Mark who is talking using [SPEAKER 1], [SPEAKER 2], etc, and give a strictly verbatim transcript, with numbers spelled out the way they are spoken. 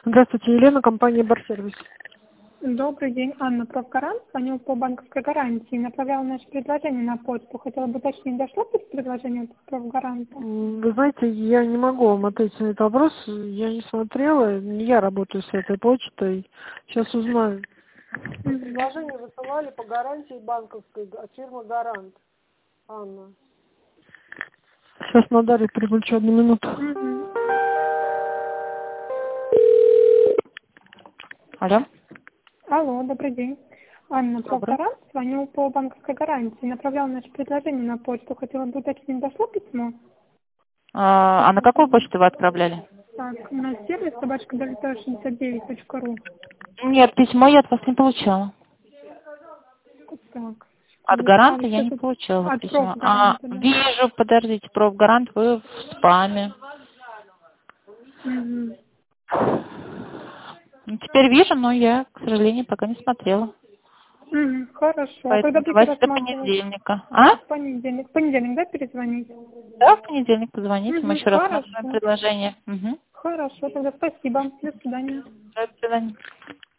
[SPEAKER 1] Здравствуйте, Елена, компания Барсервис.
[SPEAKER 2] Добрый день, Анна, профгарант. Звонил по банковской гарантии. Направляла наше предложение на почту. Хотела бы уточнить, дошло ли предложение от профгаранта?
[SPEAKER 1] Вы знаете, я не могу вам ответить на этот вопрос. Я не смотрела, не я работаю с этой почтой. Сейчас узнаю. Предложение высылали по гарантии банковской от фирмы Гарант. Анна. Сейчас на Дарью переключу одну минуту.
[SPEAKER 2] Угу.
[SPEAKER 3] Алло.
[SPEAKER 2] Алло, добрый день. Анна,
[SPEAKER 3] Добрый.
[SPEAKER 2] профгарант. Звонил по банковской гарантии. Направляла наше предложение на почту. Хотела бы уточнить, дошло письмо?
[SPEAKER 3] А, а на какую почту вы отправляли?
[SPEAKER 2] Так, на сервис собачка шестьдесят девять точка ру.
[SPEAKER 3] Нет, письмо я от вас не получала.
[SPEAKER 2] Так.
[SPEAKER 3] От
[SPEAKER 2] Вы
[SPEAKER 3] гаранта
[SPEAKER 2] сказали,
[SPEAKER 3] я
[SPEAKER 2] что
[SPEAKER 3] не
[SPEAKER 2] тут
[SPEAKER 3] получала
[SPEAKER 2] от
[SPEAKER 3] письмо. А,
[SPEAKER 2] профгаранта, да?
[SPEAKER 3] вижу, подождите, профгарант, вы в спаме.
[SPEAKER 2] Угу.
[SPEAKER 3] Ну, теперь вижу, но я, к сожалению, пока не смотрела.
[SPEAKER 2] Угу, хорошо. А когда
[SPEAKER 3] Поэтому
[SPEAKER 2] будете
[SPEAKER 3] давайте до
[SPEAKER 2] рассматривать?
[SPEAKER 3] понедельника. А?
[SPEAKER 2] В понедельник. В понедельник, да, перезвонить?
[SPEAKER 3] Да, в понедельник позвоните, мы
[SPEAKER 2] Угу,
[SPEAKER 3] еще рассмотрим
[SPEAKER 2] хорошо.
[SPEAKER 3] предложение. Угу.
[SPEAKER 2] Хорошо, тогда спасибо. До свидания.
[SPEAKER 3] До свидания.